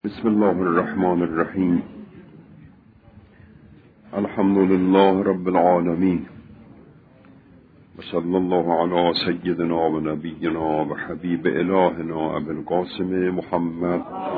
بسم الله الرحمن الرحیم. الحمد لله رب العالمین و صلی الله علی سیدنا و نبینا و حبیب الهنا ابی القاسم محمد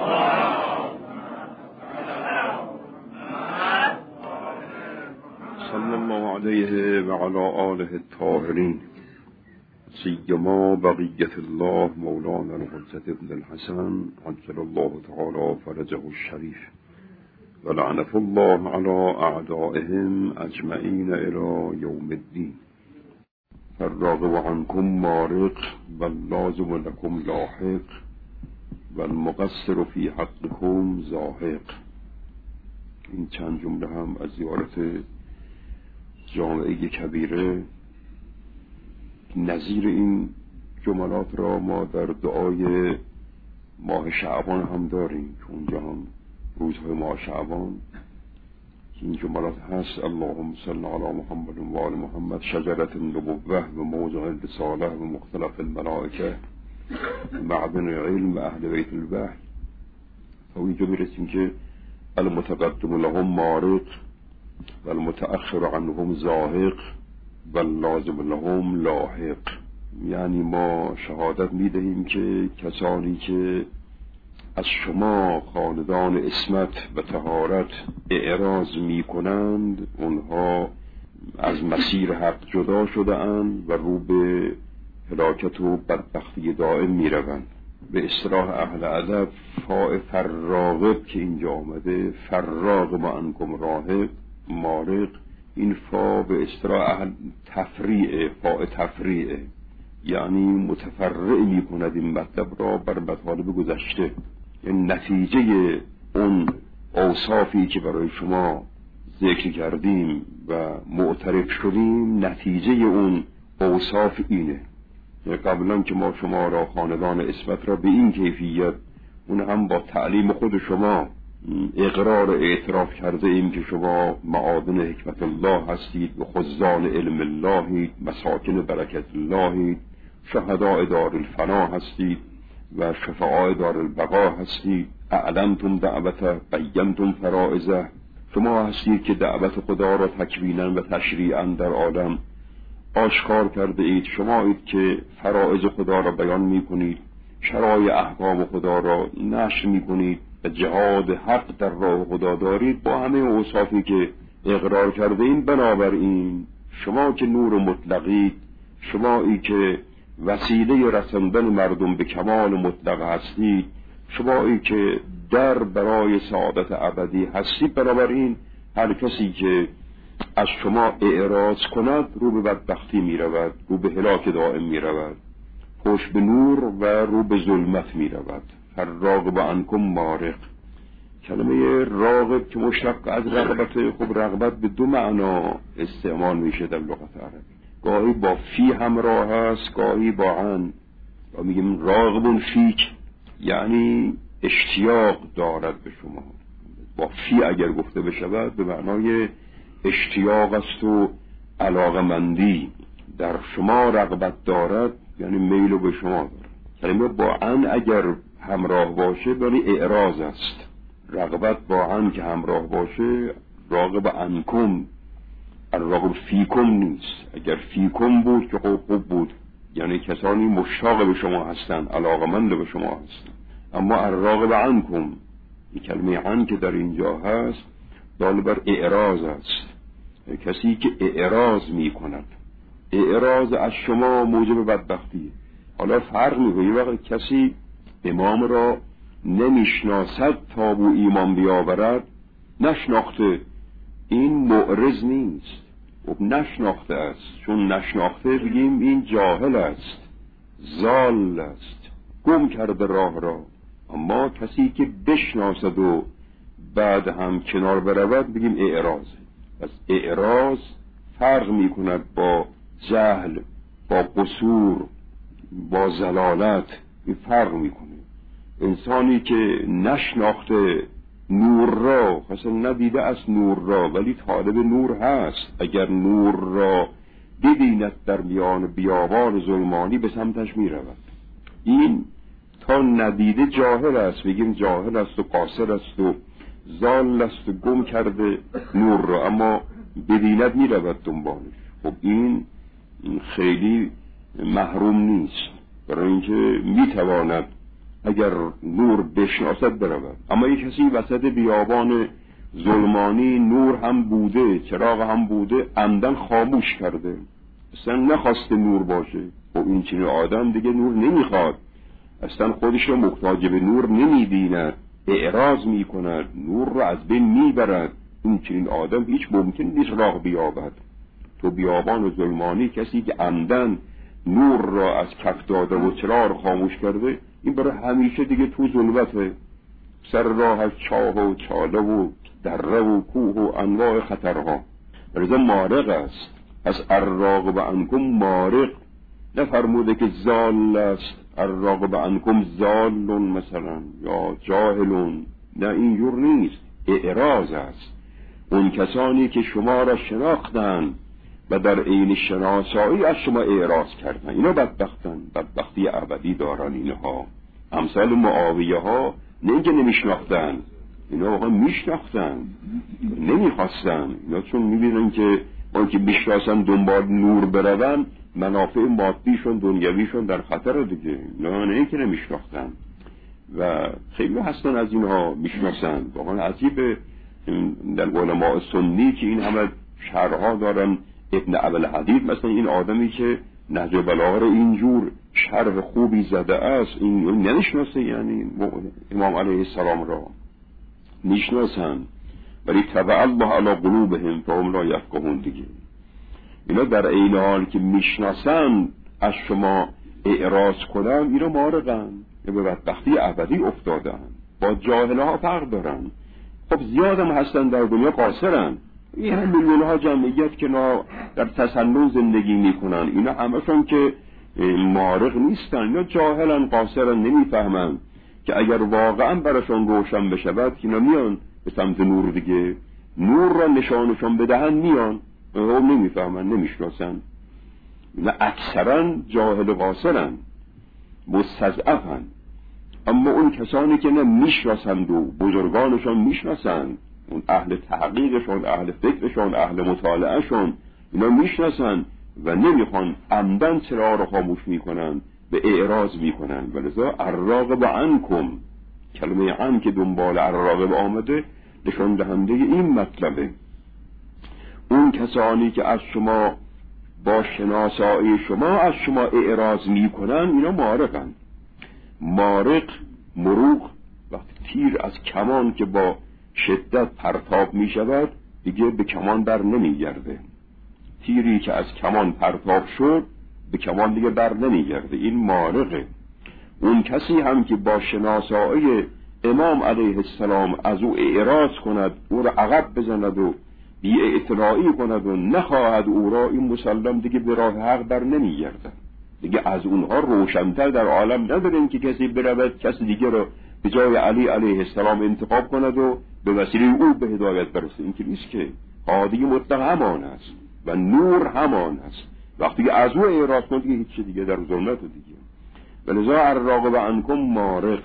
صلی الله علیه و علی آله الطاهرین، سیما بقیت الله مولانا الحجة ابن الحسن عجل الله تعالی فرجه الشریف و لعنة الله على اعدائهم اجمعین الى یوم الدین. فالراغب عنکم مارق واللازم لکم لاحق والمقصر فی حقکم زاهق. این چند جمله هم از زیارت جامعه کبیره. نظیر این جملات را ما در دعای ماه شعبان هم داریم که اونجا هم روزهای ماه شعبان این جملات هست: اللهم صل علی محمد و آل محمد، شجرة النبوة و موضع الرسالة و مختلف الملائکه، معدن علم اهل بیت الوحی. تا اینجا میرسیم که المتقدم لهم مارق و المتأخر عنهم زاهق و لازم لهم لاحق. یعنی ما شهادت میدهیم که کسانی که از شما خاندان عصمت و طهارت اعراض میکنند اونها از مسیر حق جدا شده اند و رو به هلاکت و بدبختی دائم میروند. به اصطلاح اهل ادب فاء فراغب که اینجا آمده، فراغب عنکم راهب مارق، این فا به اصطلاح اهل تفریعه، فاء تفریعه، یعنی متفرع می کند این مطلب را بر مطالب گذشته. یعنی نتیجه اون اوصافی که برای شما ذکر کردیم و معترف شدیم، نتیجه اون اوصاف اینه. یعنی قبلا که ما شما را خاندان عصمت را به این کیفیت، اون هم با تعلیم خود شما اقرار اعتراف کرده ایم که شما معادن حکمت الله هستید و خزان علم اللهید، مساکن برکت اللهید، شهداء دار الفنا هستید و شفعاء دار البقا هستید. اعلنتم دعوت بینتم فرائضه، شما هستید که دعوت خدا را تکوینا و تشریعا در عالم آشکار کرده اید. شمایید که فرائض خدا را بیان می کنید، شرایع احکام خدا را نشر می کنید و جهاد حق در راه خدا دارید با همه اوصافی که اقرار کرده این. بنابراین شما که نور مطلقید، شمایی که وسیله رساندن مردم به کمال مطلق هستید، شمایی که در برای سعادت ابدی هستید، بنابراین هر کسی که از شما اعراض کند رو به بدبختی می رود، رو به هلاک دائم می رود، پشت به نور و رو به ظلمت می رود. فالراغب عنکم مارق. کلمه راغب که مشتق از رغبت، خب رغبت به دو معنا استعمال میشه در لغت عربی. گاهی با فی همراه هست، گاهی با عن. و میگیم راغب فیک، یعنی اشتیاق دارد به شما. با فی اگر گفته بشود به معنای اشتیاق است و علاقمندی، در شما رغبت دارد، یعنی میل به شما دارد. کلمه با عن اگر همراه باشه یعنی اعراض است. رغبت با عن که همراه باشه راغب عنکم، الراغب فیکم نیست. اگر فیکم بود که خوب بود، یعنی کسانی مشتاق به شما هستند، علاقمند به شما هستند. اما الراغب عنکم، این کلمه عن که در اینجا هست دال بر اعراض است. کسی که اعراض می کند، اعراض از شما موجب بدبختی. حالا فرق میکنه، یه وقت کسی امام را نمیشناسد تا بو ایمان بیاورد، نشناخته، این معرض نیست. خب نشناخته است، چون نشناخته بگیم این جاهل است، ضال است، گم کرده راه را. اما کسی که بشناسد و بعد هم کنار برود بگیم اعراض. پس اعراض فرق میکند با جهل، با قصور، با ضلالت. این فرق میکنه. انسانی که نشناخته نور را، اصلا ندیده از نور را، ولی طالب نور هست، اگر نور را ببیند در میان بیابان ظلمانی به سمتش میرود. این تا ندیده جاهل است، بگیم جاهل است و قاصر است و ضال است و گم کرده نور را، اما ببیند میرود دنبالش. خب این خیلی محروم نیست، برای اینکه میتواند اگر نور بشناسد برود. اما یک کسی وسط بیابان ظلمانی نور هم بوده، چراغ هم بوده، عمدن خاموش کرده، اصلا نخواسته نور باشه. خب این چنین آدم دیگه نور نمیخواد، اصلا خودش رو محتاج به نور نمیبیند، اعراض میکند، نور رو از بین میبرد. این چنین آدم هیچ ممکن نیست راه بیابد. تو بیابان ظلمانی کسی که عمدن نور را از کف داده و چراغ خاموش کرده، این برای همیشه دیگه تو ظلمته، سر راهش چاه و چاله و دره و کوه و انواع خطرها، برای مارق است. از الراغب عنکم مارق، نفرموده که زال است، الراغب عنکم زالون مثلا یا جاهلون، نه اینجور نیست، اعراض است. اون کسانی که شما را شناختن و در عین شناسایی از شما اعراض کردن، اینا بدبختن، بدبختی ابدی دارن. اینها امثال معاویه ها نه اینکه نمیشناختن، اینا واقعا میشناختن، نمیخواستن. اینا چون میبینن که اون که میشناسن دنبال نور برون، منافع مادیشون دنیویشون در خطر دیگه. نه اینکه نمیشناختن و خیلی هستن از اینها میشناسن. واقعا عجیبه در علماء سنی که این همه شرحها دارن. ابن ابوالحدید مثلا این آدمی که نهج البلاغه اینجور شرح خوبی زده است، این نمیشناسه، یعنی امام علیه السلام را میشناسن، ولی طبع الله علی قلوبهم فهم لا یفقهون دیگه. اینا در عین حال که میشناسن از شما اعراض کنن، اینا مارقن، به بدبختی ابدی افتادن، با جاهلها فرق دارن. خب زیادم هستن در دنیا قاصرن، این هم میلیون ها جمعیت که در تسنن زندگی میکنن، اینا همشون که مارق نیستن، اینا جاهلن، قاصرن، نمیفهمن که اگر واقعا براشون روشن بشود اینا میان به سمت نور دیگه، نور را نشانشون بدهن میان، او نمیفهمن، نمیشناسن. اینا اکثرا جاهل قاصرن، مستضعفن. اما اون کسانی که نه میشناسند و بزرگانشون میشناسند، اون اهل تحقیقشون، اهل فکرشون، اهل مطالعهشون، اینا میشناسن و نمیخوان، عمدن چرا رو خاموش میکنن، به اعراض میکنن. ولذا الراغب عنکم، کلمه عن که دنبال الراغب آمده نشان دهنده این مطلبه. اون کسانی که از شما با شناسایی شما از شما اعراض میکنن، اینا مارقن. مارق، مروق، وقتی تیر از کمان که با شدت پرتاب می شود دیگه به کمان بر نمی گرده. تیری که از کمان پرتاب شد به کمان دیگه بر نمی گرده، این مارقه. اون کسی هم که با شناسایی امام علیه السلام از او اعراض کند، او را عقب بزند و بی اعتنایی کند و نخواهد او را، این مسلم دیگه به راه حق بر نمی گرده. دیگه از اونها روشن‌تر در عالم نداریم که کسی برود کسی دیگه رو به جای علی علیه السلام انتخاب کند و به وسیله او به هدایت برسه. این که نیست که هادی مطلق همان است و نور همان است. وقتی که از او اعراض کند دیگه هیچ دیگه در ظلمت دیگه. ولذا الراغب عنکم مارق.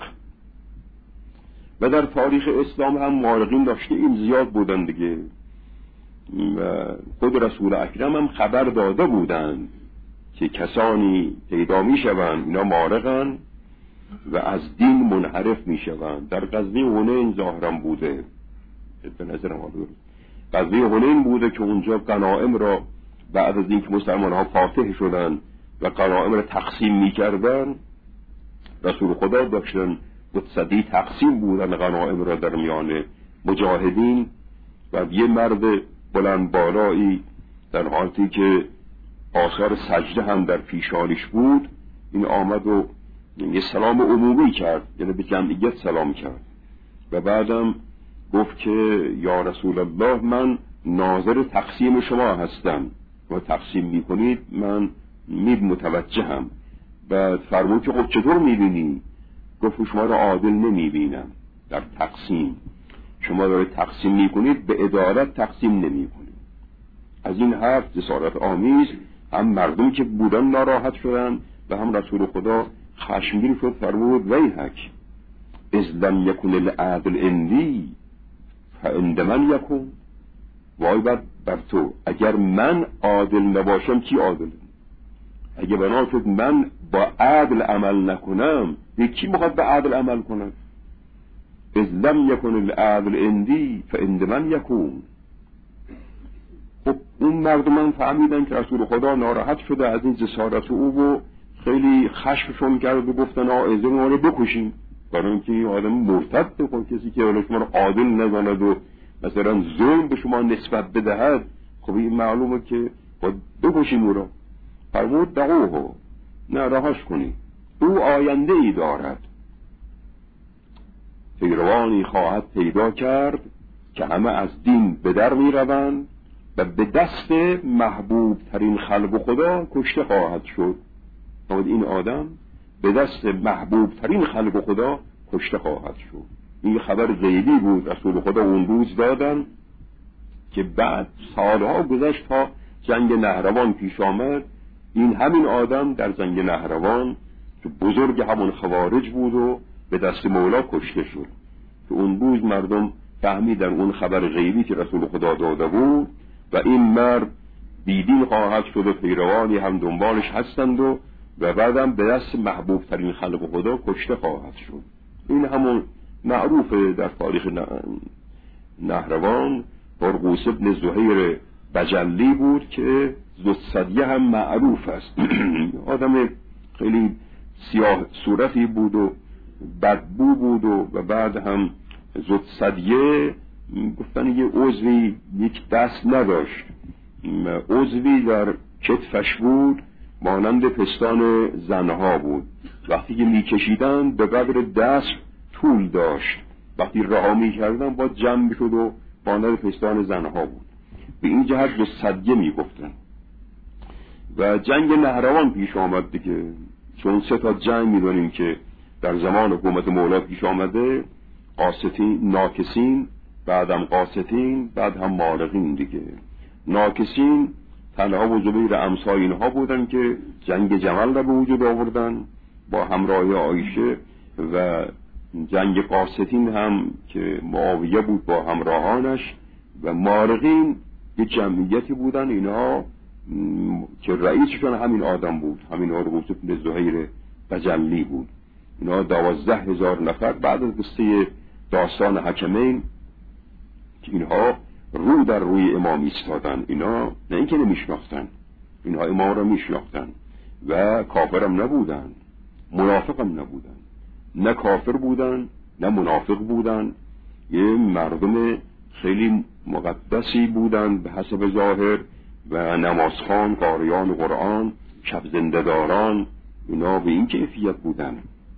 و در تاریخ اسلام هم مارقین داشته، این زیاد بودن دیگه. و خود رسول اکرم هم خبر داده بودند که کسانی پیدا می شوند اینا مارقن و از دین منحرف می شوند. در غزوه حنین ظاهرا بوده، به نظر ما غزوه حنین بوده که اونجا غنایم را بعد از اینکه مسلمان ها فاتح شدن و غنایم را تقسیم می کردن، رسول خدا داشتن متصدی تقسیم بودن غنایم را در میان مجاهدین و یه مرد بلند بالایی در حالتی که آثار سجده هم در پیشانیش بود، این آمد و یه سلام عمومی کرد، یعنی به جمعیت سلام کرد و بعدم گفت که یا رسول الله من ناظر تقسیم شما هستم و تقسیم میکنید، من متوجهم. بعد فرمود که خب چطور میبینی؟ گفت شما را عادل نمیبینم در تقسیم، شما دارید تقسیم میکنید به عدالت تقسیم نمیکنید. از این حرف جسارت آمیز هم مردم که بودن ناراحت شدن و هم رسول خدا خشمگین شد، فرمود ویحک اذ لم یکن العدل عندی فعند من یکون. وای بر تو، اگر من عادل نباشم کی عادله؟ اگه بنا شد من با عدل عمل نکنم، کی میخواد به عدل عمل کنه؟ اذ لم یکن العدل عندی فعند من یکون. خب اون مردمان فهمیدن که رسول خدا ناراحت شده از این جسارت او و خیلی خشمشون کرد و گفتن اذن ما رو بکشیم، برای اینکه این آدم مرتد، خب کسی که شما رو عادل نزاند و مثلا ظلم به شما نسبت بدهد، خب این معلومه که باید بکشیم او را. فرمود دعوه، نه رهاش کنی، او آینده ای دارد، پیروانی خواهد پیدا کرد که همه از دین به در می روند و به دست محبوب ترین خلق خدا کشته خواهد شد. این آدم به دست محبوب ترین خلق خدا کشته خواهد شد. این خبر غیبی بود رسول خدا اون روز دادن که بعد سالها گذشت تا جنگ نهروان پیش آمد. این همین آدم در جنگ نهروان که بزرگ همون خوارج بود و به دست مولا کشته شد. که اون روز مردم فهمیدن اون خبر غیبی که رسول خدا داده بود و این مرد بیدین خواهد شد و پیروانی هم دنبالش هستند و بعدم به دست محبوب ترین خلق خدا کشته خواهد شد. این همون معروفه در تاریخ نهروان. هرقوس ابن زهیر بجلی بود که ذوالثدیه هم معروف است. آدم خیلی سیاه صورتی بود و بدبو بود و بعد هم ذوالثدیه گفتن یه عضوی یک دست نداشت، عضوی در کتفش بود مانند پستان زنها بود، وقتی که میکشیدن به قدر دست طول داشت، وقتی رها میکردن باید جمع میشد و مانند پستان زنها بود. به این جهت ذوالثدیه میگفتن. و جنگ نهروان پیش آمد دیگه، چون 3 تا جنگ میدونیم که در زمان حکومت مولا پیش آمده، قاسطین، ناکسین، بعدم قاسطین، بعد هم مارقین دیگه. ناکسین تنها و زبیر امثال اینها بودن که جنگ جمل را به وجود آوردن با همراهی عایشه، و جنگ قاسطین هم که معاویه بود با همراهانش، و مارقین یک جمعیتی بودن اینها که رئیسشون همین آدم بود، همین هرقوس بن زهیر بجلی بود. اینا 12,000 نفر بعد از قصه داستان حکمین که اینها رو در روی امام ایستادن. اینا نه اینکه نمیشناختن، اینها امام را میشناختن و کافرم نبودن، منافقم نبودن، نه کافر بودن نه منافق بودن، یه مردم خیلی مقدسی بودن به حسب ظاهر و نمازخوان، قاریان قرآن، شب زنده داران، اینا به این کیفیت بودن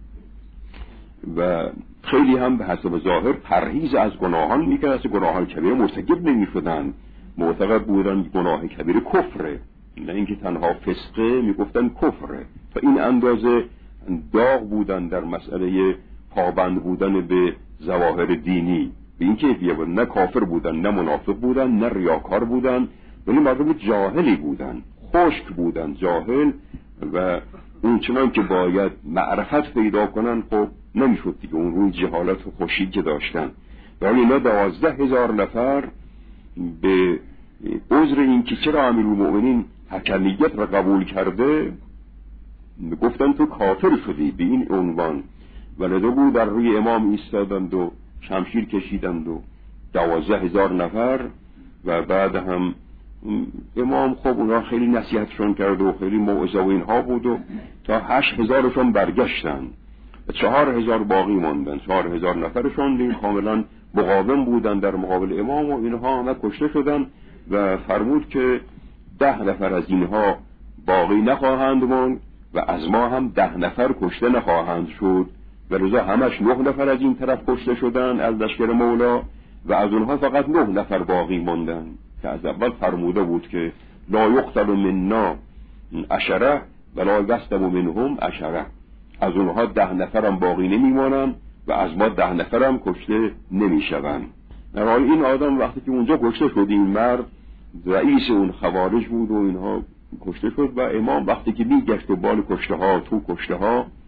و خیلی هم به حسب ظاهر پرهیز از گناهان میکرد، از گناهان کبیره مرتکب نمیشدن، معتقد بودن گناه کبیره کفره، نه اینکه تنها فسقه، میگفتن کفره. تا این اندازه داغ بودن در مسئله پابند بودن به ظواهر دینی، به این کیفیت بودن، نه کافر بودن نه منافق بودن نه ریاکار بودن، ولی مردم جاهلی بودن، خشک بودن، جاهل، و اون چنان که باید معرفت پیدا کنن خب نمیشد دیگه، اون روی جهالت و خشکی که داشتن. ولی اینا 12,000 نفر به عذر این که چرا امیرالمؤمنین حکمیت را قبول کرده گفتن تو کافر شدی به این عنوان، ولذا بود در روی امام ایستادند و شمشیر کشیدند و 12,000 نفر. و بعد هم امام خب اونا خیلی نصیحتشون کرد و خیلی موعظه و اینها بود و تا 8,000شون برگشتن و 4,000 باقی ماندن. 4,000 نفرشون این کاملا مقاوم بودن در مقابل امام و اینها همه کشته شدن و فرمود که 10 نفر از اینها باقی نخواهند ماند و از ما هم 10 نفر کشته نخواهند شد، و رضا همش 9 نفر از این طرف کشته شدن از لشکر مولا و از اونها فقط 9 نفر باقی ماندن که از اول فرموده بود که لا یقتل منا 10 ولا یسلم منهم 10، از اونها 10 نفرم باقی نمیمانن و از ما 10 نفرم کشته نمیشوند. در حال این آدم وقتی که اونجا کشته شد، این مرد رئیس اون خوارج بود و اینها کشته شد، و امام وقتی که میگشت و بال کشته ها تو کشته ها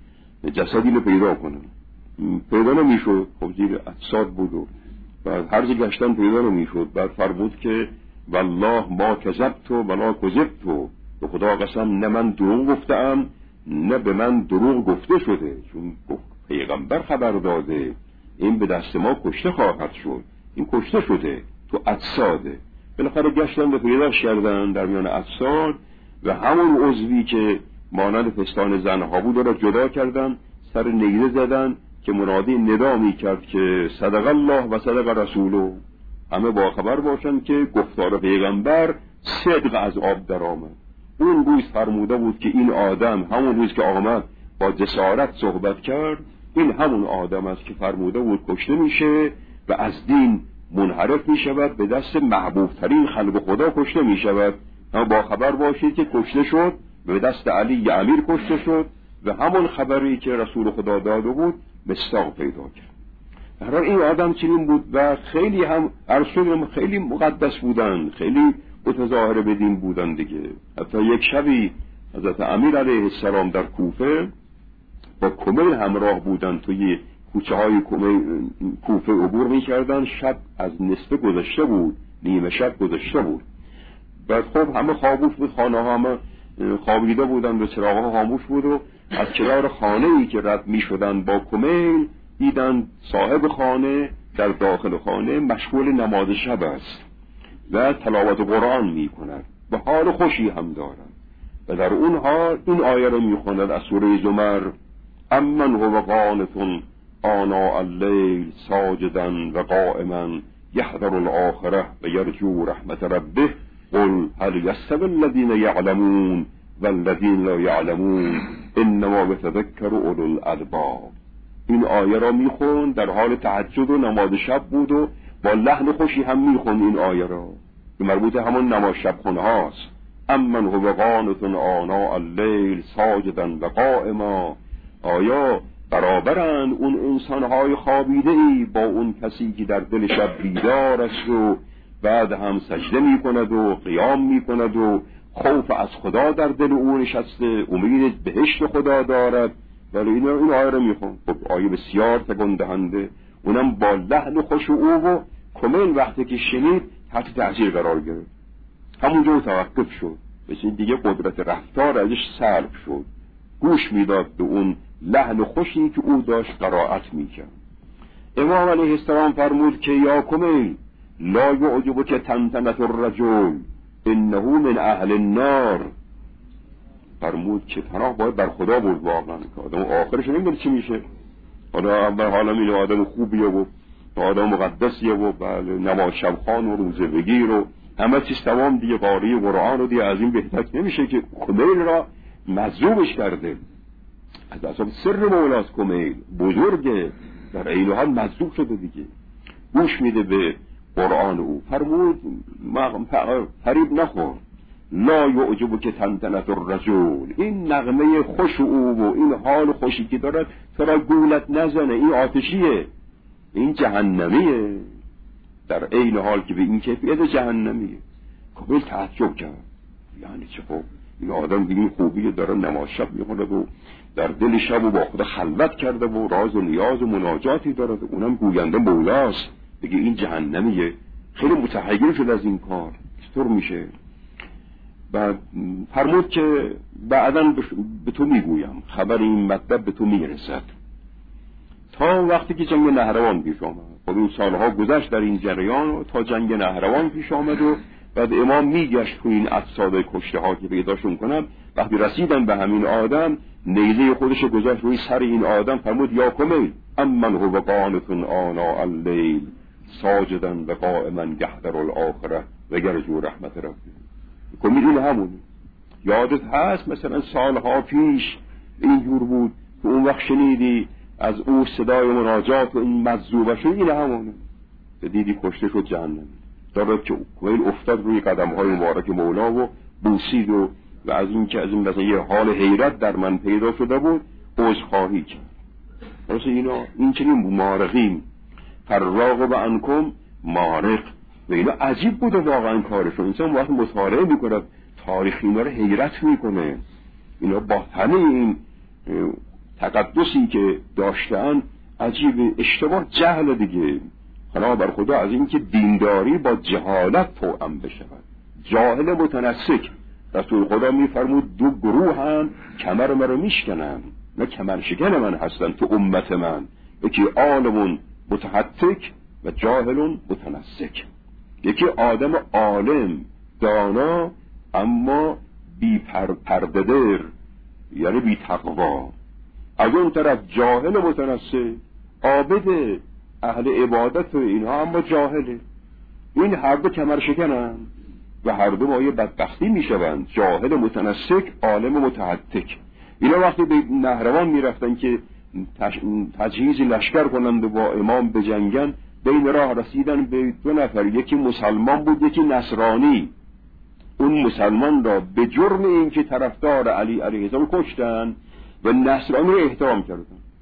جسدی رو پیدا کنن. پیدا نمیشد، خب زیر اجساد بود و هر جا گشتن پیدا نمیشد. بعد فرمود که والله ما کذبت ولا کذبت، به خدا قسم نه من دروغ گفتم نه به من دروغ گفته شده، چون پیغمبر خبر داده این به دست ما کشته خواهد شد، این کشته شده تو اجساده. بالاخره گشتن و پیداش کردن در میان اجساد و همون عضوی که مانند پستان زنها بود را جدا کردن، سر نیزه زدن که منادی ندا می کرد که صدق الله و صدق رسوله، همه با خبر باشند که گفتار پیغمبر صدق از آب در آمد. اون روز فرموده بود که این آدم، همون روز که آمد با جسارت صحبت کرد، این همون آدم است که فرموده بود کشته میشه و از دین منحرف می شود، به دست محبوب ترین خلق خدا کشته می شود. اما با خبر باشید که کشته شد، به دست علی امیر کشته شد و همون خبری که رسول خدا داده بود مصداق پیدا کرد. در حال این آدم چنین بود و خیلی هم ارسل خیلی مقدس بودن، خیلی متظاهر به دین بودن دیگه. حتی یک شبی حضرت امیر علیه السلام در کوفه با کمیل همراه بودن، توی کوچه های کوفه عبور می کردن. شب از نصف گذشته بود، نیمه شب گذشته بود. بعد خب همه خاموش بود، خانه ها همه خوابیده بودن و چراغ ها خاموش بود و از کنار خانه ای که رد می شدن با کمیل دیدن صاحب خانه در داخل خانه مشغول نماز شب است و تلاوت قرآن می کند و حال خوشی هم دارد و در اون حال این آیه رو می خواند از سوره زمر: امن هو قانت آناء اللیل ساجدا و قائما یحذر الآخرة و یرجو رحمت ربه قل هل یستوی الذین یعلمون والذین لا یعلمون انما یتذکر اولو الالباب. این آیه را میخوند در حال تهجد و نماز شب بود و با لحن خوشی هم میخوند این آیه را که مربوط همون نماز شب خونه هاست. امن هو قانت آناء اللیل ساجدا و قائما. آیا برابرند اون انسانهای خوابیده ای با اون کسی که در دل شب بیدار است و بعد هم سجده می کند و قیام می کند و خوف از خدا در دل او نشسته، امید بهشت خدا دارد؟ ولی این آیه رو می خوند. خب آیه بسیار تکان دهنده، اونم با لحن خوش او و کمیل وقتی که شنید تحت تأثیر قرار گرفت، همونجا توقف شد، بسید دیگه قدرت رفتار ازش سلب شد، گوش میداد به اون لحن خوشی که او داشت قرائت میکرد. امام علیه السلام فرمود که یا کمیل لا یعجبک تنتنة الرجل انه من اهل النار. فرمود که پناه باید بر خدا بود واقعا که آدم آخرش نمیدونه چی میشه. حالا این آدم خوبیه و آدم مقدسیه و بله نماز شبخان و روزه بگیر و همه چیز تمام دیگه، قاری قرآن و دیگه از این بهتر نمیشه که کمیل را مظلومش کرده. از اصلا سر مولاست کمیل، بزرگه، در عین حال مظلوم شده دیگه، گوش میده به قرآن او. فرمود فریب نخور، لا یعجبک تنتنة الرجل، این نغمه خوش او و این حال خوشی که دارد تو را گولت نزنه، این آتشیه، این جهنمیه، در عین حال که به این کیفیت جهنمیه. کمیل تعجب کرد، یعنی چه؟ خب این آدم دیگه خوبیه، داره نماز شب میخونه و در دل شب و با خدا خلوت کرده و راز و نیاز و مناجاتی داره، اونم گوینده مولاست، بگه این جهنمیه. خیلی متحیر شد از این کار، چطور میشه؟ بعد فرمود که بعداً به تو میگویم، خبر این مطلب به تو میرسد. تا وقتی که جنگ نهروان پیش آمد، خب این سالها گذشت در این جریان و تا جنگ نهروان پیش آمد و بعد امام میگشت تو این اجساد کشته ها که پیداشون کنن. وقتی رسیدن به همین آدم، نیزه خودش گذاشت روی سر این آدم، فرمود یا کمیل امن هو قانت آناء اللیل ساجدا و قائما یحذر الآخرة و یرجو رحمت ربه. کمیل این همونه. یادت هست مثلا سالها پیش اینجور بود که اون وقت شنیدی از او صدای مناجات و این مظلومش، این همونه. دیدی کشته شد جهنم. دارد که کمیل افتاد روی قدم‌های مبارک مولا و بوسید و از این که از این مثلا یه حال حیرت در من پیدا شده بود عذرخواهی کرد. مثلا این چنین مارقین فراغب عنکم مارق و اینا عجیب بود واقعا کارشون. انسان وقتی مطالعه میکنه تاریخ اینا رو حیرت میکنه. اینا با همه این تقدسی که داشتن عجیب، اشتباه جهل دیگه. حالا بر خدا از این که دینداری با جهالت توأم بشود. جاهل متنسک، رسول خدا میفرمود دو گروه هم کمر مرا میشکنن، نه کمر شکن من هستن تو امت من، یکی عالم متحتک و جاهل متنسک. یکی آدم عالم دانا اما بی پرده‌در، یعنی بی تقوا. از اون طرف جاهل متنسک، عابد اهل عبادت و اینها اما جاهله. این هر دو کمر شکنن و هر دو مایه بدبختی میشوند. جاهل متنسک، عالم متحتک. اینا وقتی به نهروان میرفتن که تجهیز لشکر کنند و با امام بجنگن، بین راه رسیدن به دو نفر، یکی مسلمان بود یکی نصرانی. اون مسلمان را به جرم این که طرفدار علی علیه السلام کشتن و نصرانی را احترام کردن.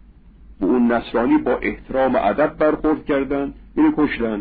و اون نصرانی با احترام ادب برخورد کردن، اینو کشتن.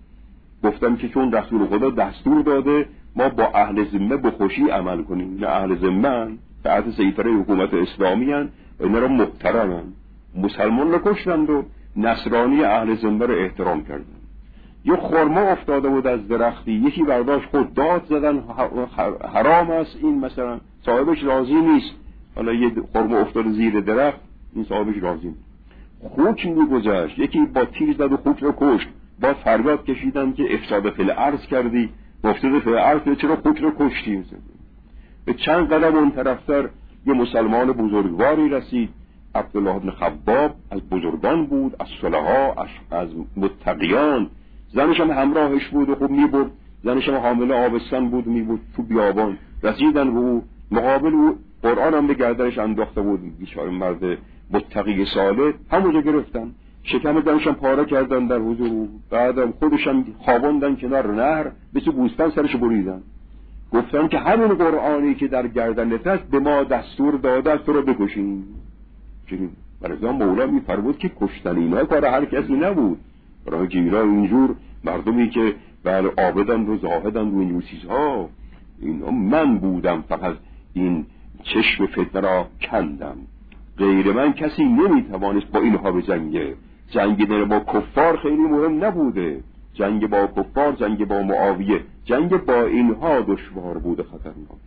گفتن که چون رسول خدا دستور داده ما با اهل ذمه به خوشی عمل کنیم. نه اهل ذمه تحت سیطره حکومت اسلامی هن و اینا را محترمن. مسلمان را کشتند و نصرانی اهل ذمه را احترام کردن. یه خرما افتاده بود از درختی، یکی برداشت خود داد زدن حرام است این، مثلا صاحبش راضی نیست. حالا یه خرما افتاده زیر درخت، این صاحبش راضی نیست. خوک میگذشت، یکی با تیر زد و خوک را کشت. با فریاد کشیدن که افساد فی الارض کردی، مفسد فی الارض، چرا خوک را کشتی؟ به چند قدم اون طرفتر یه مسلمان بزرگواری رسید، عبدالله بن خباب، از بزرگان بود، از صلحا، از متقیان. زنش هم همراهش بود و خوب میبرد. زنش هم حامله آبستن بود، میبرد تو بیابان. رسیدن و او مقابل او قرآن هم به گردنش انداخته بود. بیچاره مرد متقی صالح. همونجا گرفتن، شکم زنش هم پاره کردن در حضور او. بعدم خودش هم خواباندن کنار نهر، مثل گوسفند سرش بریدن. گفتن که همین قرآنی که در گردنت است به ما دستور داده است تو رو بکشیم. چنین برای مولا میفرمود که کشتن اینا کار هر کسی نبود. برای اینا اینجور مردمی که بله عابدند و زاهدند و اینجور چیزها، اینا من بودم فقط این چشم فتنه را کندم. غیر من کسی نمیتوانست با اینها بجنگه. جنگ با کفار خیلی مهم نبوده. جنگ با کفار، جنگ با معاویه، جنگ با اینها دشوار بوده، خطرناک.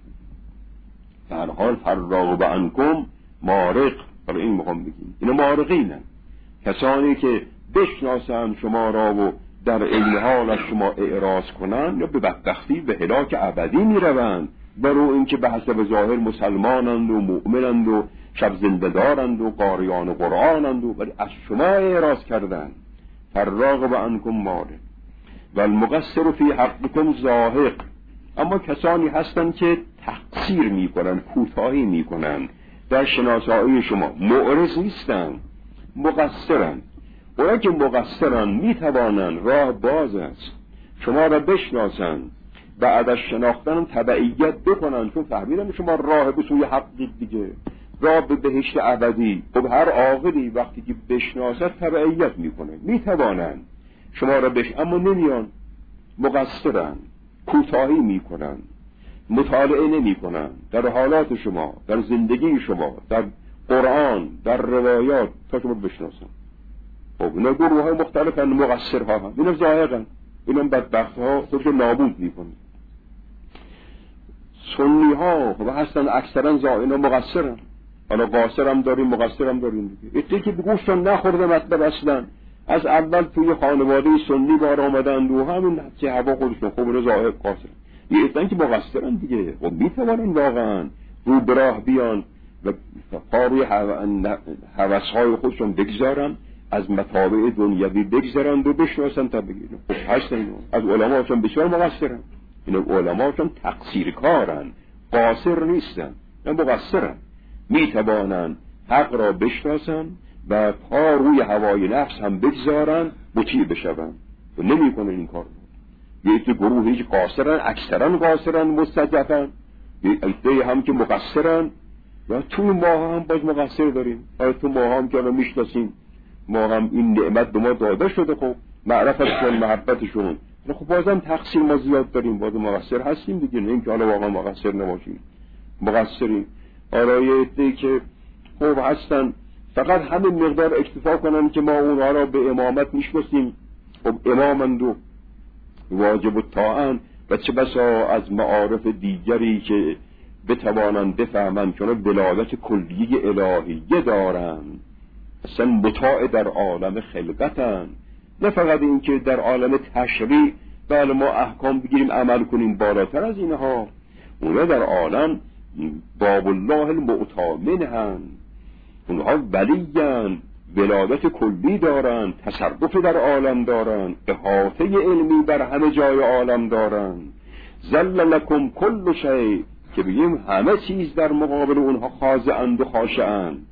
در حال فراغ عنکم مارق، برای این مهم بگیم اینا مارقینن، کسانی که بشناسن شما را و در عین حال از شما اعراض کنن یا به بدبختی و هلاک ابدی میروند. برای اینکه به حسب ظاهر مسلمانند و مؤمنند و شب زنده‌دارند و قاریان قرآنند و ولی از شما اعراض کردن. فراغ عنکم مارق و المقصر فی حقکم زاهق. اما کسانی هستند که تقصیر میکنن، کوتاهی میکنن در شناسایی شما، معرض نیستن، مقصرن. اونا که مقصرن میتوانن، راه باز است، شما را بشناسن، بعد از شناختن تبعیت بکنن، چون فهمیدن شما راه به سوی حق دیگه، راه به بهشت ابدی. خب هر عاقلی وقتی که بشناسد تبعیت میکنه، میتوانن شما را اما نمیان، مقصرن، کوتاهی میکنن، مطالعه نمیکنن در حالات شما، در زندگی شما، در قرآن، در روایات تا شما بشناسن. خب اینا گروه های مختلفن، مقصرها هم اینا زاهقن، اینا بدبخت ها خودشون نابود میکنن. سنی ها خب هستن اکثرا اینا مقصرن. حالا قاصر هم داریم، مقصر هم داریم دیگه. ایتی که بگوشتن نخورده مطلب اصلا، از اول توی خانواده سنی بار آمدند و همین که هوا خودشون خوب رو ظاهر قاصر. یه ایتن که مقصرن دیگه، خب میتوانن واقعا رو براه بیان و پاروی هوسهای خودشون بگذارن، از مطابع دنیوی بگذارن و بشناسن تا بگیرن. خب هستن از علماءشون بسیار مقصرن. اینا علماءشون تقصیرکارن، قاصر نیستن، اینا مقصرن. میتوانن حق را بشناسن و پا روی هوای نفس هم بگذارن، مطیع بشون و نمی کنن این کار. یه عده گروهی که قاصرن، اکثرا قاصرن، مستضعفن. یه عده هم که مقصرن و تو ما هم باز مقصر داریم. تو ما هم که الان میشناسیم، ما هم این نعمت به ما داده شده، خب معرفتشون، محبتشون، خب بازم تقصیر ما زیاد داریم، باز مقصر هستیم دیگه. نه اینکه حالا واقعا مقصر نباشیم، مقصریم. آرای عده‌ای که خوب هستن فقط همین مقدار اکتفا کنن که ما اونها را به امامت میشناسیم، خب امامند و واجب الطاعن، و چه بسا از معارف دیگری که بتوانند بفهمند چون ولایت کلیه الهیه دارند، اصلا مطاع در عالم خلقتن، نه فقط این که در عالم تشریع بله ما احکام بگیریم عمل کنیم، بالاتر از اینها اونها در عالم باب الله المؤتمن هستند، اونها ولیان، ولایت کلی دارند، تصرف در عالم دارند، احاطه علمی بر همه جای عالم دارند. ذل لکم کل شیء، که بگیم همه چیز در مقابل اونها خاضعند و خاشعند.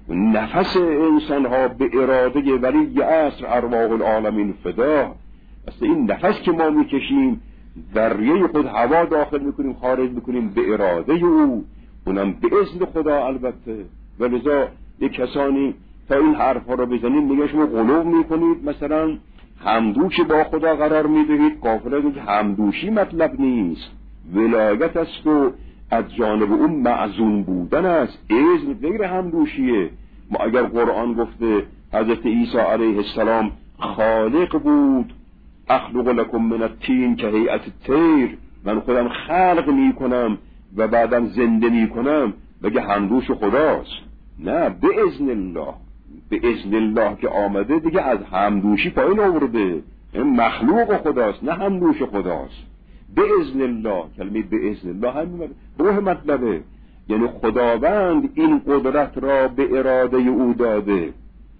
نفس انسان ها به اراده ولی عصر ارواح العالمین فدا. اصلا این نفس که ما میکشیم در ریه خود هوا داخل میکنیم خارج میکنیم به اراده او، اونم به اذن خدا البته. ولذا یک کسانی تا این حرفا رو بزنید میگه شما غلو میکنید، مثلا همدوش با خدا قرار میدهید. غافل که همدوشی مطلب نیست، ولایت است و از جانب اون معزون بودن است، اذن غیر همدوشیه. ما اگر قرآن گفته حضرت عیسی علیه السلام خالق بود، اخلق لکم من الطین که هیئت الطیر، من خودم خلق میکنم و بعدم زنده میکنم، بگه همدوش خداست؟ نه، به اذن الله. به اذن الله که آمده دیگه از همدوشی پایین آورده، این مخلوق خداست نه همدوش خداست. به اذن الله، کلمه به اذن الله همین روح مطلبه، یعنی خداوند این قدرت را به اراده او داده.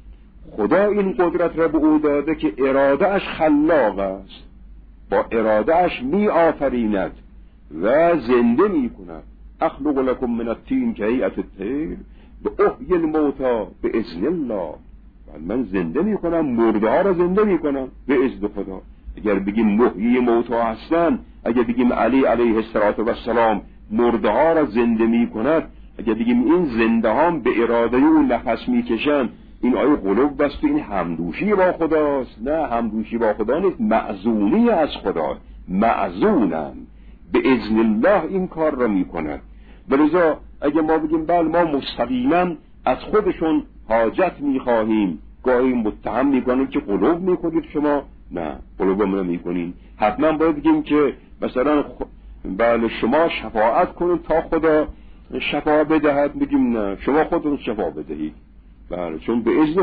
خدا این قدرت را به او داده که اراده اش خلاق است، با اراده اش می آفریند و زنده می کند. اخلق لکم من الطین که هیئت الطیر و احیی الموتی به اذن الله، من زنده می کنم، مرده ها را زنده می کنم به اذن خدا. اگر بگیم محیی موتی هستن، اگر بگیم علی علیه السلام مرده ها را زنده می کند، اگر بگیم این زنده ها به اراده او نفس می کشن، این آیه قلوب بست و این همدوشی با خداست؟ نه، همدوشی با خدا نیست، معزونی از خدا، معزونن به اذن الله این کار را می کند. ولذا اگر ما بگیم بله ما مستقیما از خودشون حاجت می خواهیم، گاهی متهم می کنیم که قلوب می کنید شما، نه قلوب ما نمی کنیم. حتما باید بگیم که مثلا بله شما شفاعت کنید تا خدا شفا بدهد، بگیم نه شما خودتون شفا بدهید. بله، چون به اذن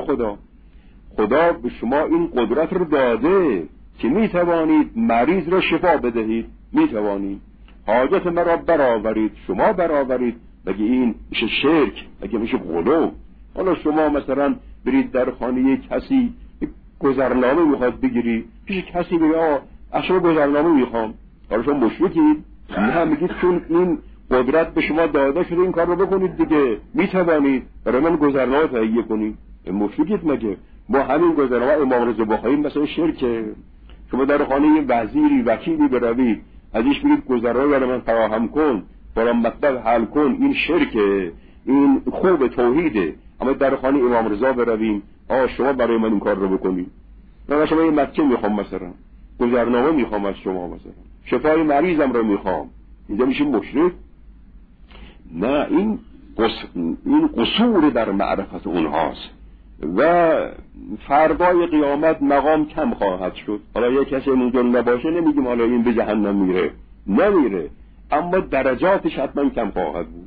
خدا به شما این قدرت رو داده که می توانید مریض را شفا بدهید، می توانید حاجت مرا برآورید، شما برآورید. بگی این میشه شرک، بگی میشه غلو. حالا شما مثلا برید در خانه کسی گذرنامه میخواد بگیری، پیش کسی بگی اصلا گذرنامه میخوام، حالا شما مشرکید؟ نه، میگید چون این قدرت به شما داده شده این کار رو بکنید دیگه، میتوانید برای من گذرنامه تهیه کنید. مشرکید مگه؟ ما همین گذرنامه امام رضا بخاریم مثلا شرکه. شما در خانه وزیری وکیلی بروید، ازش بگید گذرنامه برای من فراهم کن، برام مطلب حل کن، این شرکه، این خوب توحیده. اما در خانه امام رضا برویم شما برای من این کار رو بکنید، من شما این مکه میخوام، مثلا گذرنامه میخوام از شما، مثلا شفای مریضم رو میخوام، اینجا میشه مشرک؟ نه، این قصور در معرفت اونهاست و فردای قیامت مقام کم خواهد شد. حالا یک کسی اونجا نباشه نمیگیم حالا این به جهنم میره، نمیره، اما درجاتش حتما کم خواهد بود.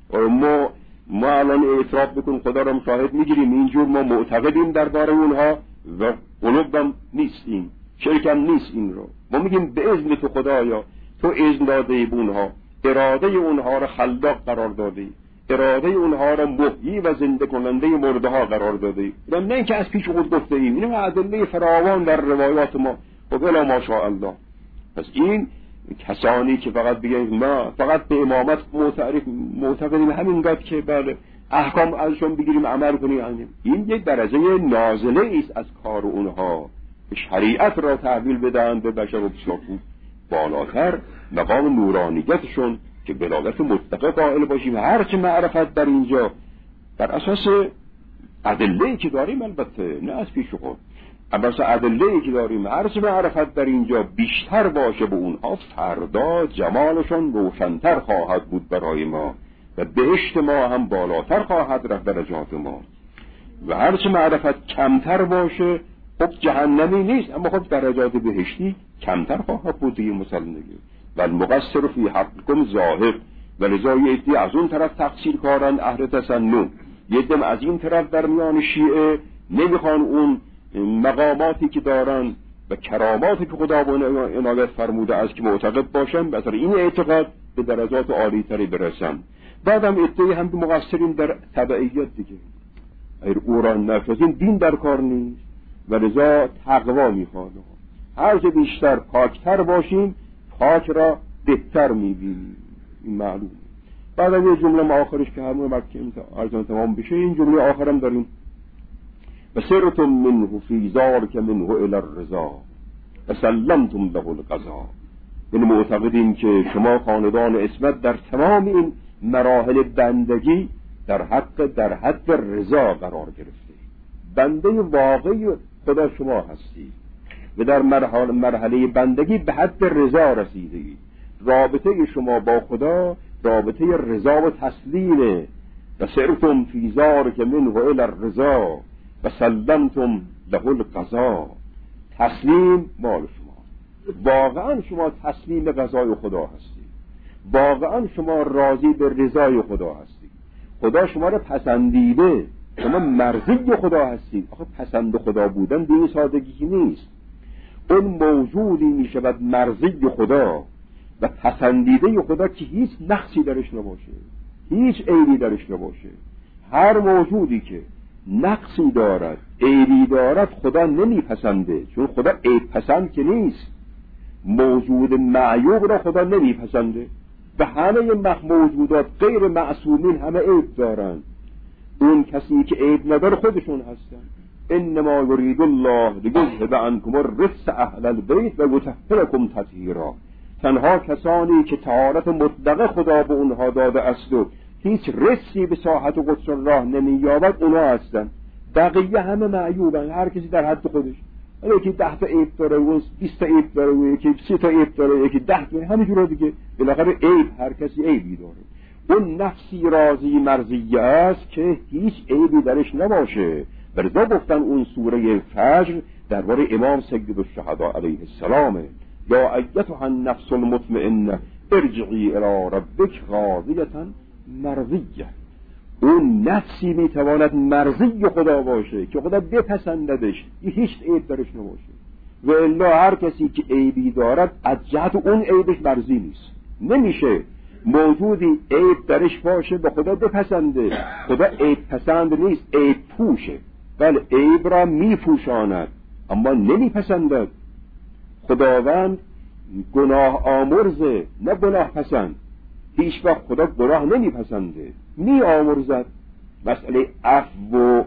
ما الان اعتراف بکن خدا را شاهد میگیریم اینجور ما معتقدیم درباره اونها و قلوبم نیستیم، شرکم نیست. این رو ما میگیم به اذن تو خدایا، تو اذن داده به اونها، اراده اونها را خلاق قرار داده، اراده اونها را محیی و زنده کننده مرده ها قرار داده. نه اینکه از پیش خود گفته ایم، این ادله فراوان در روایات ما و بلا ماشاء الله. پس این کسانی که فقط بگن ما فقط به امامت معتقدیم همین قد که بله احکام ازشون بگیریم عمل کنیم، این یک درجه نازله است از کار اونها، شریعت را تحویل بدن به بشر و بسیار خوب. بالاتر مقام نورانیتشون که بلاغت مطلقه قائل باشیم، هرچه معرفت در اینجا بر اساس ادله‌ای که داریم، البته نه از پیش خود، بر اساس ادله‌ای که داریم، هرچه معرفت در اینجا بیشتر باشه به اونها، فردا جمالشون روشن‌تر خواهد بود برای ما و بهشت ما هم بالاتر خواهد رفت، درجات ما. و هرچه معرفت کمتر باشه خب جهنمی نیست، اما خب درجات بهشتی کمتر خواهد بود دیگه مثلا دیگه. و المقصر فی حقکم ظاهر، و لذا یه عده از اون طرف تقصیر کارن اهل تسنن، یه عده از این طرف در میان شیعه نمیخوان اون مقاماتی که دارن و کراماتی که خدا به عنایت فرموده است که معتقد باشن، به اثر این اعتقاد به درجات عالی تری برسن. بعدم عده هم مقصرین در تبعیت دیگه، اگر او را نشناسیم دین در کار نیست و لذا تقوا میخواد. هر چه بیشتر پاکتر باشیم پاک را بهتر میبینیم، این معلومه. بعد یه جمله آخرش که همون وقت که ارزان تمام بشه، این جمله آخرم داریم: و سرتم منه فی ذلک منه الی الرضا و سلمتم له القضا. این معتقدیم که شما خاندان اسمت در تمام این مراحل بندگی در حد رضا قرار گرفته، بنده واقعی خدا شما هستید و در مرحله بندگی به حد رضا رسیدید. رابطه شما با خدا رابطه رضا و تسلیمه. و سرتم فی ذلک منه الی الرضا و سلمتم له القضا. تسلیم مال شما، واقعا شما تسلیم قضای خدا هستید، واقعا شما راضی به رضای خدا هستید. خدا شما را پسندیده، شما مرضی خدا هستید. آخه پسند خدا بودن به این سادگی نیست. اون موجودی می شود مرضی خدا و پسندیده خدا که هیچ نقصی درش نباشه، هیچ عیبی درش نباشه. هر موجودی که نقصی دارد، عیبی دارد، خدا نمیپسنده، چون خدا عیب پسند که نیست. موجود معیوب را خدا نمیپسنده. و همه موجودات غیر معصومین همه عیب دارن. اون کسی که عیب نداره خودشون هستن. انما یرید الله لیذهب عنکم الرجس اهل البیت و یطهرکم تطهیرا. تنها کسانی که طهارت مطلقه خدا به اونها داده است و هیچ رسی به ساحت و قدس الله نمییابد اونها هستن. بقیه همه معیوبن، هر کسی در حد خودش. یکی 10 تا عیب داره و 20 تا عیب داره و یکی 30 تا عیب داره، یکی 10 تا، همینجوره دیگه. بالاخره عیب، هر کسی عیبی داره. اون نفسی راضی مرضیه است که هیچ عیبی درش نباشه. برضا گفتن اون سوره فجر درباره امام سید الشهدا علیه السلام: یا ایتها النفس المطمئنه ارجعی الی ربک راضیه مرضیه. اون نفسی میتواند مرضی خدا باشه که خدا بپسنددش، هیچ عیب درش نباشه. و الا هر کسی که عیبی دارد از جهت اون عیبش مرضی نیست. نمیشه موجودی عیب درش باشه به خدا بپسنده. خدا عیب پسند نیست، عیب پوشه. بله عیب را میپوشاند اما نمیپسندد. خداوند گناه آمرزه نه گناه پسند. هیچ وقت خدا گناه نمیپسنده، می آمرزد. مسئله عفو و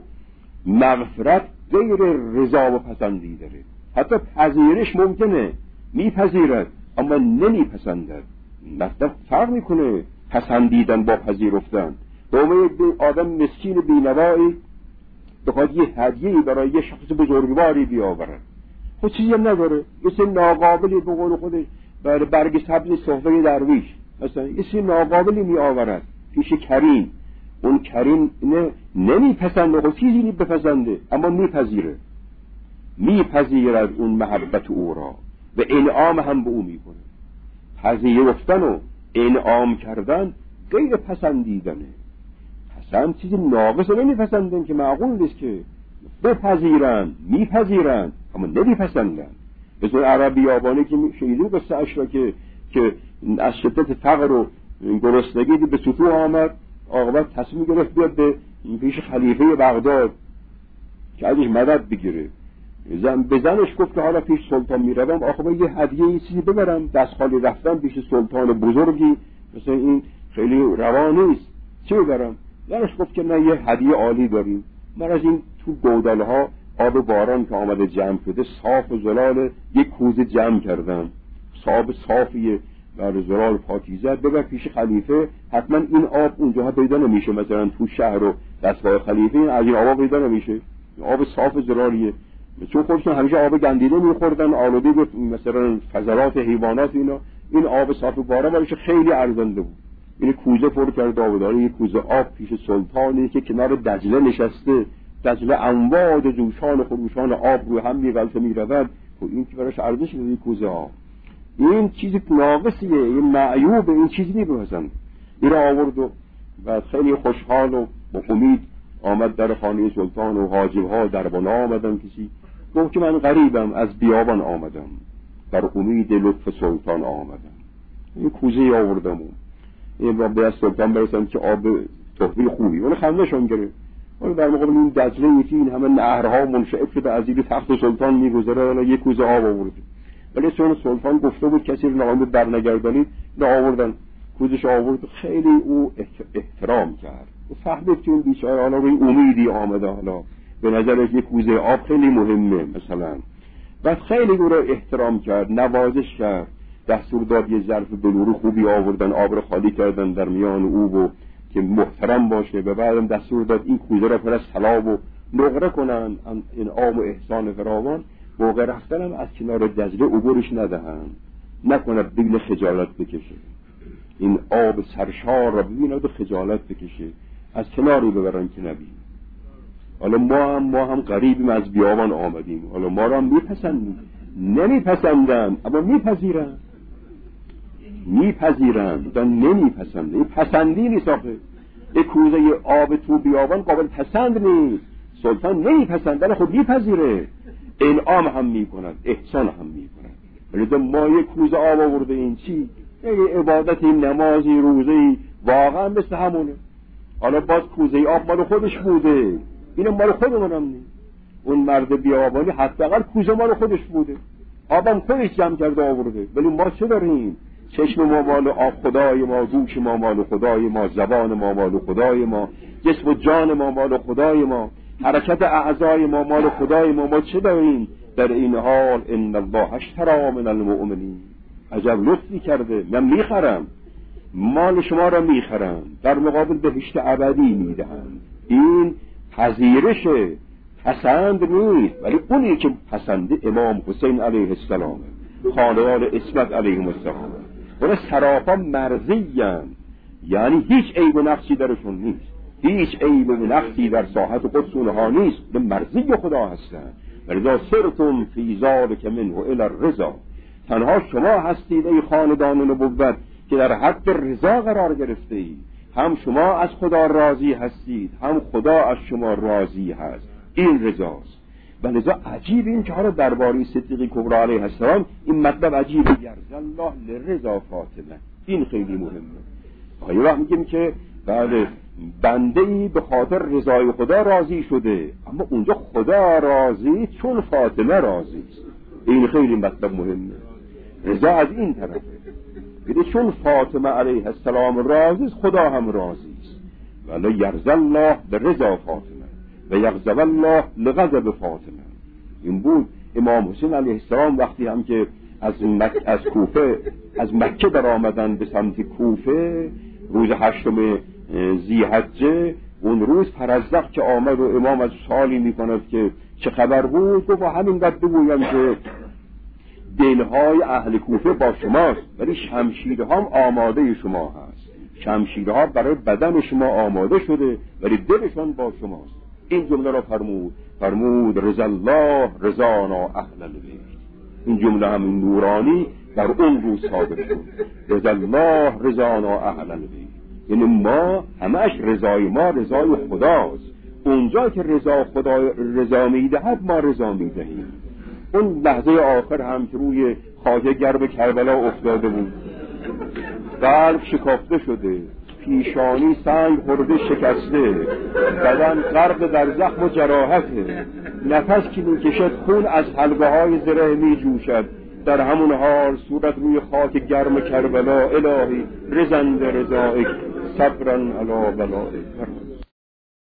مغفرت غیر رضا و پسندی داره. حتی پذیرش ممکنه، میپذیرد اما نمیپسندد. مطلب فرق میکنه پسندیدن با پذیرفتن. دومه آدم مسکین بینوایی بخواد یه هدیه‌ای برای یه شخص بزرگواری بیاورد، خود چیزی هم نداره، یه سری ناقابلی به قول خودش برگ سبز صحبه درویش مثلا یه سری ناقابلی می آورد پیش کریم. اون کریم نمیپسنده، خود چیزی بپسنده اما میپذیرد اون محبت او را و انعام هم به او میکنه. پذیرفتن و انعام کردن غیر پسندیدنه. پسند چیزی ناقص نمیپسندن که معقول نیست که میپذیرن اما نمیپسندن. مثل عربی آبانی که شنیدیم قصه اش را که از شدت فقر و گرسنگی به سطوح آمد، عاقبت تصمیم گرفت بیاد به پیش خلیفه بغداد که ازش مدد بگیره. به زنش گفت که حالا پیش سلطان میروم، آخه یه هدیه یه چیزی ببرم. دست خالی رفتن پیش سلطان بزرگی مثلا این خیلی روا نیست، چی ببرم؟ زنش گفت که نه، یه هدیه عالی داریم. من از این تو گودالها آب باران که آمده جمع شده صاف و زلال یک کوزه جمع کردم، صافیه و زلال پاکیزه، ببر پیش خلیفه. حتما این آب اونجاها پیدا نمیشه، مثلا تو شهر و دستگاه خلیفه از این آب پیدا نمیشه. آب صاف زلالیه، چون خودشون همیشه آب گندیده میخوردن، آلوده بود مثلا فضلات حیوانات اینا. این آب صاف باران برایش خیلی ارزنده بود. این کوزه پر کرد آب داره، یک کوزه آب پیش سلطانی که کنار دجله نشسته دجله امواج جوشان و خروشان آب روی هم می‌غلطه می‌رود، خب این که براش ارزش نداره کوزه آب. این چیزی ناقصیه، این معیوبه، این چیزی نمی‌پسند. این را آورد و بعد خیلی خوشحال و با امید آمد در خانه سلطان و حاجب‌ها در بالا آمدن. کسی گفت که من غریبم، از بیابان آمدم، بر امید لطف سلطان آمدم. این کوزه آوردم این را به سلطان برسند که آب تحفه خوبی. اون خنده‌شون گرفت. ولی در مقابل این دجله که این همه نهرها منشعب شده از زیر تخت سلطان می‌گذره، یک کوزه آب آورد. ولی چون سلطان گفته بود کسی رو ناامید برنگردانید، نه آوردن. کوزش آورد، خیلی او احترام کرد. و فهمید که اون بیچاره حالا روی امیدی آمده، حالا به نظرش یک کوزه آب خیلی مهمه مثلا. بعد خیلی او را احترام کرد، نوازش کرد، دستور داد یه ظرف بلور خوبی آوردن، آب را خالی کردن در میان او و که محترم باشه. و بعدم دستور داد این کوزه را پر از طلا و نقره کنن، انعام و احسان فراوان. موقع رفتنم از کنار دجله عبورش ندهند، نکند دیگه خجالت بکشه. این آب سرشار را ببیند و خجالت بکشه، از کناری ببرن که نبینه. حالا ما هم غریبیم، از بیابان آمدیم، حالا ما را هم میپسندیم، نمیپسندن اما میپذیرن تا نمیپسنده. این پسندی نیست آخه. این کوزه آب تو بیابان قابل پسند نیست. سلطان نمیپسندن، خود میپذیره، انعام هم میکند، احسان هم میکند. ولی ما یک کوزه آب آورده، این چی؟ یه عبادتی، نمازی، روزی، واقعا مثل همونه. حالا باز کوزه آب مال خودش بوده، اینم مال خودمونم نیست. اون مرد بیابانی حداقل کوزه مال خودش بوده، آبم خودش جمع کرده آورده. ولی ما چه داریم؟ چشم ما مال آب خدای ما، گوش ما مال خدای ما، زبان ما مال خدای ما، جسم و جان ما مال خدای ما، حرکت اعضای ما مال خدای ما. ما چه داریم؟ در این حال ان الله اشتری من المؤمنین، عجب لطفی کرده، من میخرم، مال شما را میخرم، در مقابل بهشت ابدی میدهم. این پذیرشه، پسند نیست. ولی اونی که پسند امام حسین علیه السلام، خاندان اسمت علیهم السلام، اونا سراپا مرضی‌اند، یعنی هیچ عیب و نقصی درشون نیست، هیچ عیب و نقصی در ساحت قدس اونها نیست، به مرضی خدا هستند. ولذا سرتم فی ذلک منه الی الرضا، تنها شما هستید ای خاندان نبوت که در حد رضا قرار گرفته اید. هم شما از خدا راضی هستید، هم خدا از شما راضی هست. این رضاست. ولذا عجیب این که حالا درباره صدیق کبری علیه السلام این مطلب عجیبه، یرضی الله لرضا فاطمه. این خیلی مهمه. آیه وقت میگیم که بله بنده‌ای به خاطر رضای خدا راضی شده، اما اونجا خدا راضی چون فاطمه راضی است. این خیلی مطلب مهمه. رضا از این طرفه، یعنی چون فاطمه علیه السلام راضی است، خدا هم راضی است. ولی یرضی الله لرضا فاطمه و یغضب الله لغضب فاطمه. این بود امام حسین علیه السلام وقتی هم که از مکه در آمدن به سمت کوفه روز 8 ذی‌حجه، اون روز پرزدق که آمد و امام از سوالی میکند که چه خبر بود، گفت همین قد بگویم که دلهای اهل کوفه با شماست، ولی شمشیرها هم آماده شما هست، شمشیرها برای بدن شما آماده شده ولی دلشان با شماست. این جمله را فرمود رضا الله رضانا اهل البیت. این جمله هم نورانی در اون روز صادر شد، رضا الله رضانا اهل البیت. یعنی ما همش رضای ما رضای خداست. اونجا که رضا خدا رضا میدهد ما رضا میدهیم. اون لحظه آخر هم که روی خاک گرم کربلا افتاده بود، قلب شکافته شده، پیشانی سنگ خورده شکسته، بدن غرق در زخم و جراحته، نفس که میکشد خون از حلقه های زره میجوشد. در همون حال صورت روی خاک گرم کربلا، الهی رضا رضایک صبرا علی بلایک.